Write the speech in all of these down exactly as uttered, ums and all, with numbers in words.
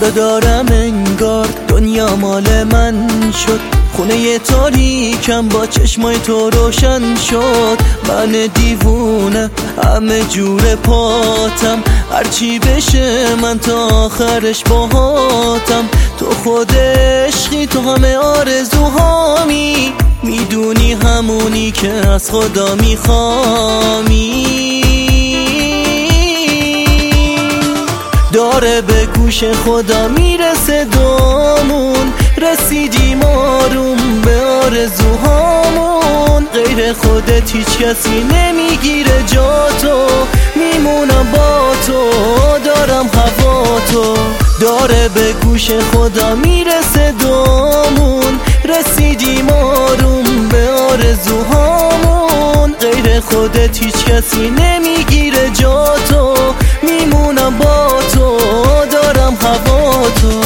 خدا دارم انگار دنیا مال من شد، خونه تاریکم با چشمای تو روشن شد. من دیوونه همه جور پاتم، هرچی بشه من تا آخرش باهاتم. تو خود عشقی، تو همه آرزوهامی، میدونی همونی که از خدا میخوامی. داره به گوش خدا میرسه دامون، رسیدیم آروم به آرزوهامون. غیر خودت هیچ کسی نمیگیره جا تو، میمونم با تو، دارم هوا تو. داره به گوش خدا میرسه دامون، رسیدیم آروم به آرزوهامون. غیر خودت هیچ کسی نمیگیره جا تو، میمونم با تو، دارم هوا تو.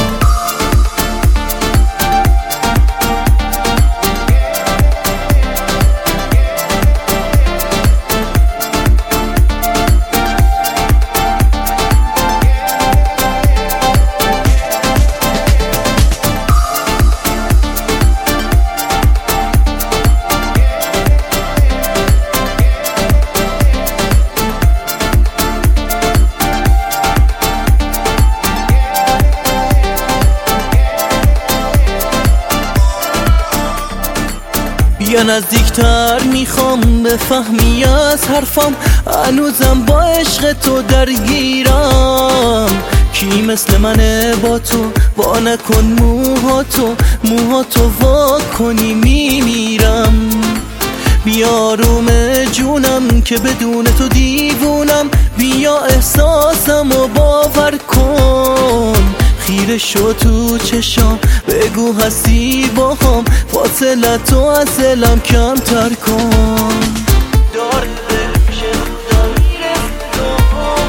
بیا نزدیکتر، میخوام بفهمی از حرفم، هنوزم با عشق تو درگیرم. کی مثل منه با تو، وا نکن موهاتو، موهاتو وا کنی میمیرم. بیا روم جونم که بدون تو دیوونم، بیا احساسم و باور کن. خیره شو تو چشام، بگو هستی با هم، فاصله تو از دلم کم تر کن. داره بشه خدا میرسه دامون،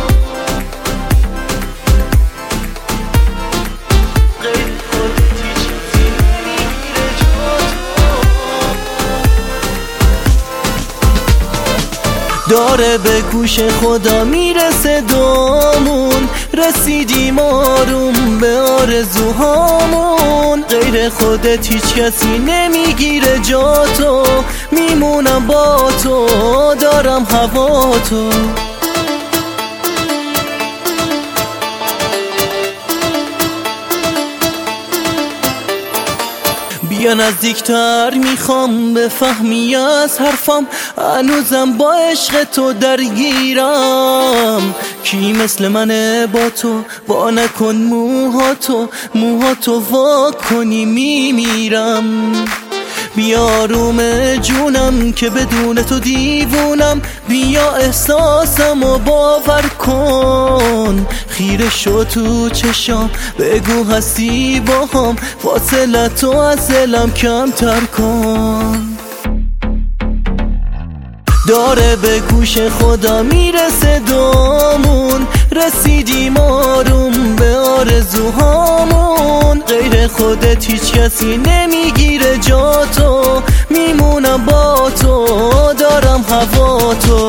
غیر خودت هیچ کسی نمیگیره جا تو. داره به گوش خدا میرسه دامون، رسیدیم آروم به آرزوهامون. غیر خودت هیچ کسی نمیگیره جا تو، میمونم با تو، دارم هوا تو. بیا نزدیکتر، میخوام بفهمی از حرفم، هنوزم با عشق تو درگیرم. کی مثل منه با تو، وا نکن موهاتو، موهاتو وا کنی میمیرم. بیا روم جونم که بدون تو دیوونم، بیا احساسم و باور کن. خیره شو تو چشام، بگو هستی با هم، فاصله تو از دلم کم تر کن. داره به گوش خدا میرسه دامون، رسیدیم آروم به آرزوهامون. غیر خودت هیچ کسی نمیگیره جا تو، میمونم با تو، دارم هوا تو.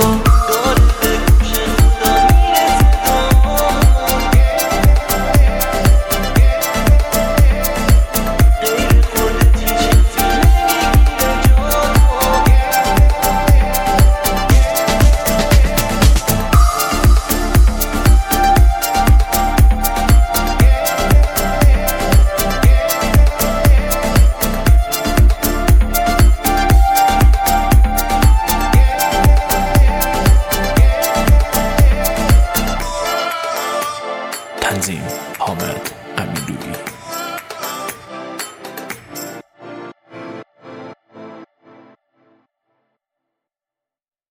تنظیم حامد امیرلویی.